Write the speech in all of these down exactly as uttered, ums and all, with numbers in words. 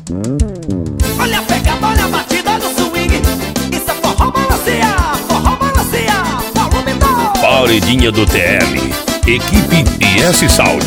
Olha a pegada, olha a batida do swing. Isso é forró balancear, forró balancear, volume dois. Paredinha do T L, equipe I S Sound.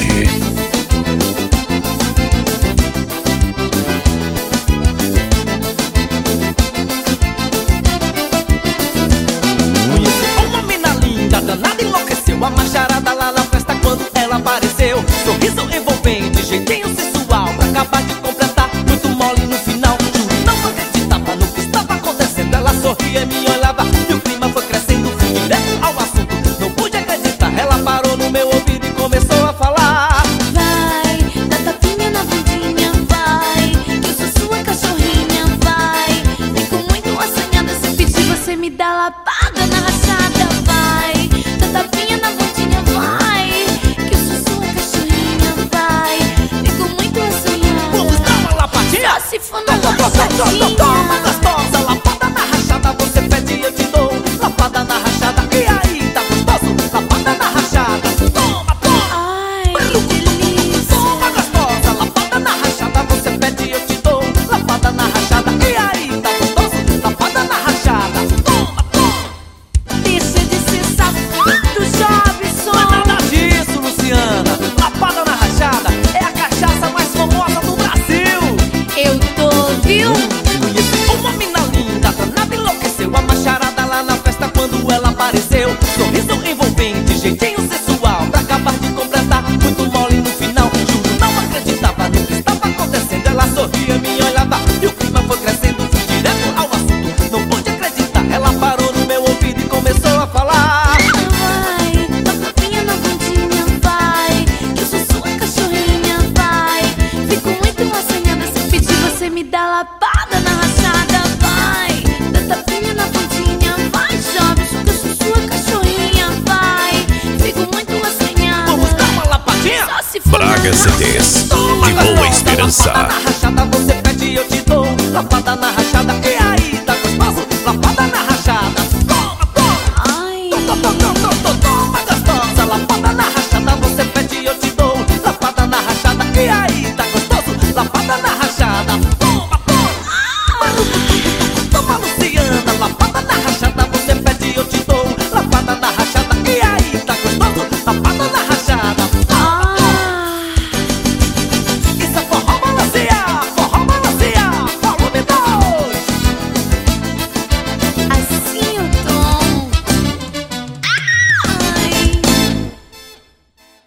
A macharada lá na festa quando ela apareceu. Sorriso envolvente, jeitinho sensual, pra acabar de completar, muito mole no final. Juro, não acreditava no que estava acontecendo. Ela sorria e me olhava e o clima foi crescendo. Fui direto ao assunto, não pude acreditar. Ela parou no meu ouvido e começou a falar: vai, dá tapinha na bundinha, vai, que eu sou sua cachorrinha, vai. Fico muito assanhada se pedir, você me dá lapada na rachada, vai. Dá tapinha na bundinha, vai, que eu sou sua cachorrinha, vai. Fico muito assanhada. Vamos dar uma lapadinha? Só se for na Toma gostosa, lapada na rachada, você pede e eu te dou. Lapada na rachada, e aí, tá gostoso? Lapada na rachada, toma, toma. Ai, que delícia. Toma gostosa, lapada na rachada, você pede e eu te dou. Lapada na rachada, e aí, tá gostoso? Lapada na rachada, toma, toma. Deixa de ser safado, Jobson. Mas nada disso, Luciana. Lapada na rachada é a cachaça mais famosa do Brasil. Eu tô, viu? Conheci uma mina linda, danada enlouqueceu. A macharada lá na festa quando ela apareceu. Sorriso envolvente, jeitinho sensual, pra acabar de completar, muito mole no final. Juro, não acreditava no que estava acontecendo. Ela sorria, me olhava e o clima foi crescendo. Fui direto ao assunto, não pude acreditar. Ela parou no meu ouvido e começou a falar: Vai, dá tapinha na bundinha, vai, que eu sou sua cachorrinha, vai. Fico muito assanhada se pedir, você me dá lapada na rachada, vai. Dá tapinha na bundinha, vai, Jobson, que eu sou sua cachorrinha, vai. Fico muito assanhada. vamos dar uma lapadinha? Só se for Braga na C Ds, Toma de Boa gostosa, Esperança. lapada na rachada, você pede e eu te dou. Lapada na rachada,